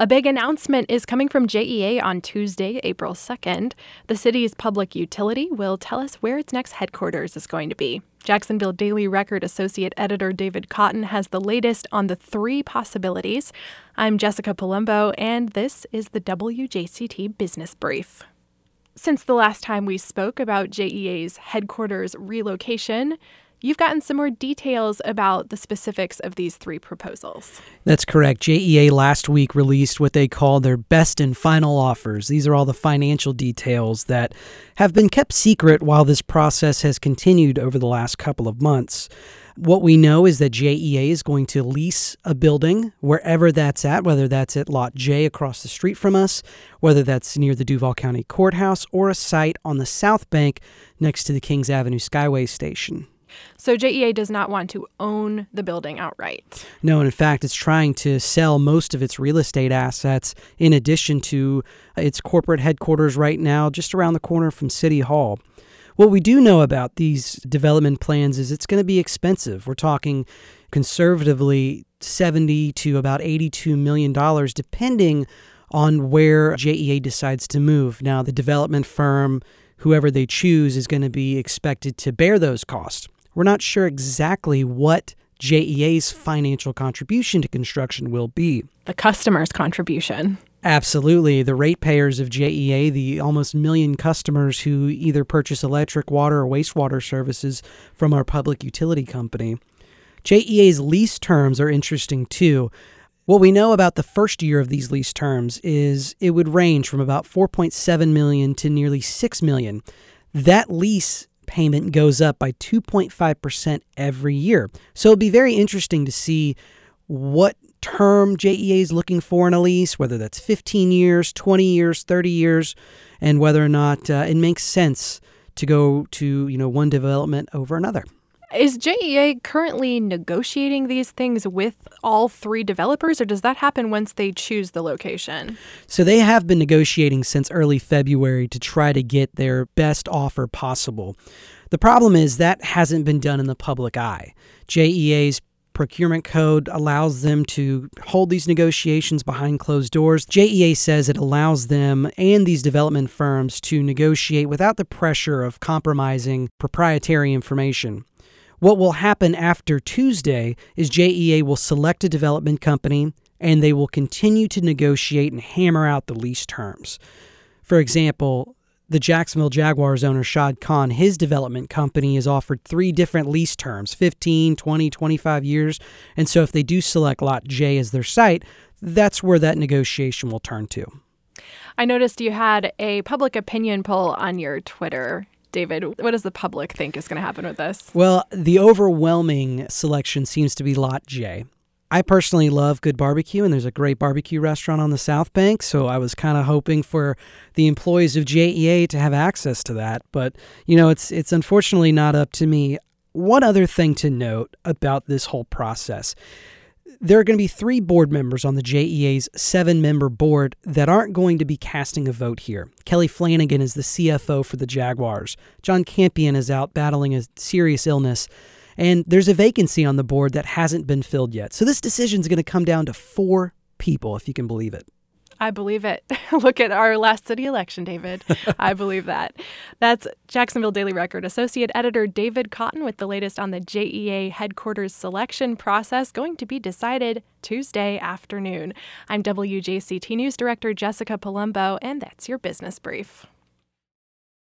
A big announcement is coming from JEA on Tuesday, April 2nd. The city's public utility will tell us where its next headquarters is going to be. Jacksonville Daily Record Associate Editor David Cotton has the latest on the three possibilities. I'm Jessica Palumbo, and this is the WJCT Business Brief. Since the last time we spoke about JEA's headquarters relocation, you've gotten some more details about the specifics of these three proposals. That's correct. JEA last week released what they call their best and final offers. These are all the financial details that have been kept secret while this process has continued over the last couple of months. What we know is that JEA is going to lease a building wherever that's at, whether that's at Lot J across the street from us, whether that's near the Duval County Courthouse, or a site on the South Bank next to the Kings Avenue Skyway Station. So JEA does not want to own the building outright. No, and in fact, it's trying to sell most of its real estate assets in addition to its corporate headquarters right now, just around the corner from City Hall. What we do know about these development plans is it's going to be expensive. We're talking conservatively $70 to about $82 million, depending on where JEA decides to move. Now, the development firm, whoever they choose, is going to be expected to bear those costs. We're not sure exactly what JEA's financial contribution to construction will be. The customer's contribution. Absolutely. The ratepayers of JEA, the almost million customers who either purchase electric, water, or wastewater services from our public utility company. JEA's lease terms are interesting too. What we know about the first year of these lease terms is it would range from about $4.7 million to nearly $6 million. That lease payment goes up by 2.5% every year. So it'll be very interesting to see what term JEA is looking for in a lease, whether that's 15 years, 20 years, 30 years, and whether or not it makes sense to go to, one development over another. Is JEA currently negotiating these things with all three developers, or does that happen once they choose the location? So they have been negotiating since early February to try to get their best offer possible. The problem is that hasn't been done in the public eye. JEA's procurement code allows them to hold these negotiations behind closed doors. JEA says it allows them and these development firms to negotiate without the pressure of compromising proprietary information. What will happen after Tuesday is JEA will select a development company and they will continue to negotiate and hammer out the lease terms. For example, the Jacksonville Jaguars owner Shad Khan, his development company is offered 3 different lease terms, 15, 20, 25 years. And so if they do select Lot J as their site, that's where that negotiation will turn to. I noticed you had a public opinion poll on your Twitter. David, what does the public think is going to happen with this? Well, the overwhelming selection seems to be Lot J. I personally love good barbecue, and there's a great barbecue restaurant on the South Bank, so I was kind of hoping for the employees of JEA to have access to that. But, it's unfortunately not up to me. One other thing to note about this whole process. There are going to be 3 board members on the JEA's 7-member board that aren't going to be casting a vote here. Kelly Flanagan is the CFO for the Jaguars. John Campion is out battling a serious illness. And there's a vacancy on the board that hasn't been filled yet. So this decision is going to come down to 4 people, if you can believe it. I believe it. Look at our last city election, David. I believe that. That's Jacksonville Daily Record Associate Editor David Cotton with the latest on the JEA headquarters selection process going to be decided Tuesday afternoon. I'm WJCT News Director Jessica Palumbo, and that's your Business Brief.